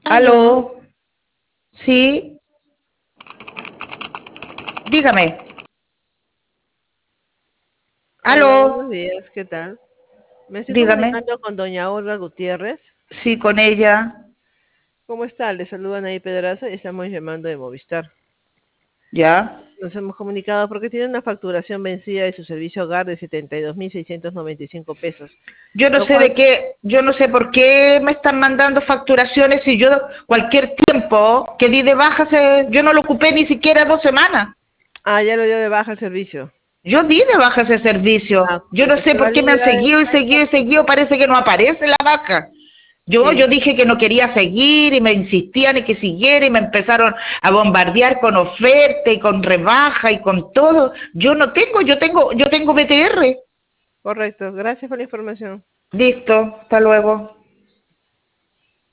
Aló, Aló, sí, dígame. aló, Aló, buenos días, ¿qué tal? Me estoy dígame. comunicando con doña Olga Gutiérrez. Sí, con ella, ¿Cómo está? Le saludan ahí Pedraza y estamos llamando de Movistar. ya. Nos hemos comunicado porque tiene una facturación vencida de su servicio hogar de 72.695 pesos, Yo no lo sé de cual, qué, yo no sé por qué me están mandando facturaciones si yo cualquier tiempo que di de baja, yo no lo ocupé ni siquiera 2 semanas. ya lo dio de baja el servicio. Yo di de baja ese servicio. Yo no Porque sé se va por a qué me han liberar seguido y seguido y seguido, parece que no aparece la baja. Yo sí, dije que no quería seguir y me insistían y que siguiera y me empezaron a bombardear con oferta y con rebaja y con todo. Yo no tengo, yo tengo BTR. correcto. Gracias por la información. Listo, hasta luego.